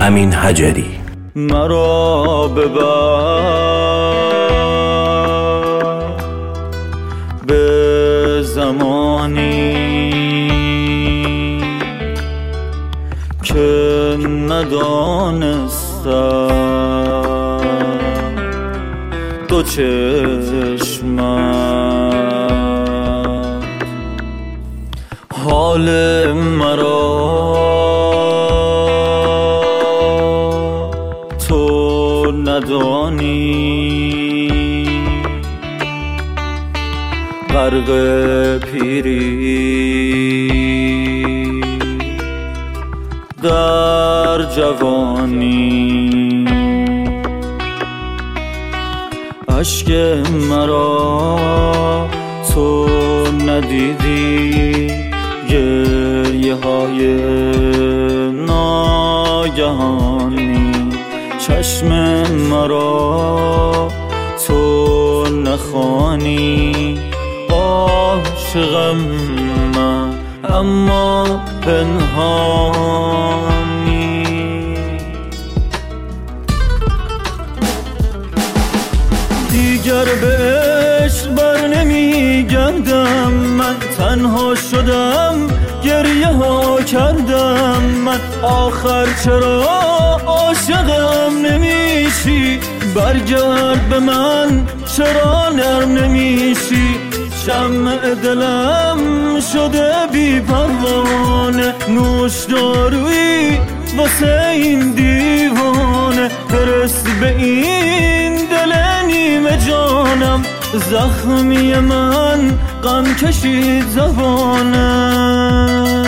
امین حجری. مرا ببر به زمانی که ندانستم دو چشمت حال مرا تو ندانی. غرق پیری در جوانی اشک مرا تو ندیدی. گریه های ناگهانی چشم مرا تو نخوانی. عاشقم من اما پنهانی. دیگر به عشق بر نمیگردم من، تنها شدم گریه ها کردم من. آخر چرا عاشقم نمیشی؟ برگرد به من چرا نرم نمیشی؟ شمع دلم شده بی پروانه، نوش دارویی واسه این دیوانه. برس به این دل نیمه جانم، زخمی من غم کشید زبانم.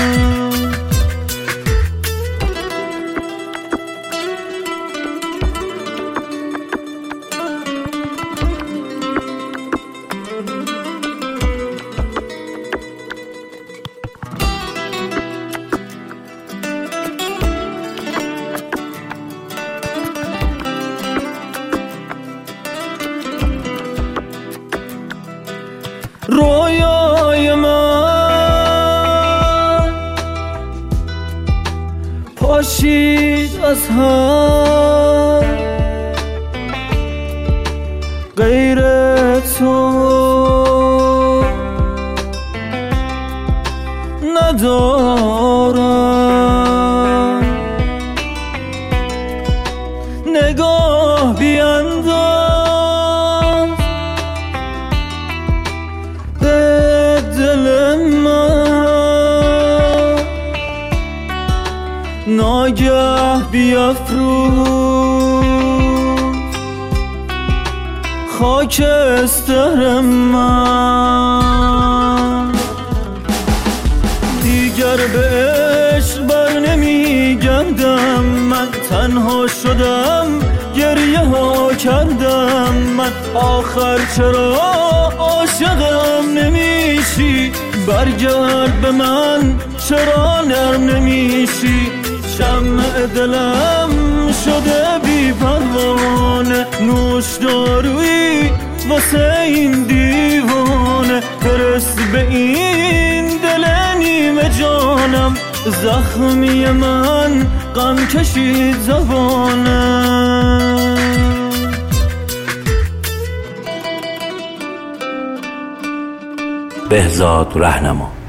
رویای من پاشید از هم، غیر تو ندارم. نگاه بینداز به دل من، ناگه بیافروز خاکستر من. دیگر به عشق بر نمیگردم من، تنها شدم گریه ها کردم من. آخر چرا عاشقم نمیشی؟ برگرد به من چرا نرم نمیشی؟ شمع دلم شده بی پروانه، نوش دارویی واسه این دیوانه. برس به این دل نیمه جانم، زخمی من غم کشید زبانم. بهزاد رهنما.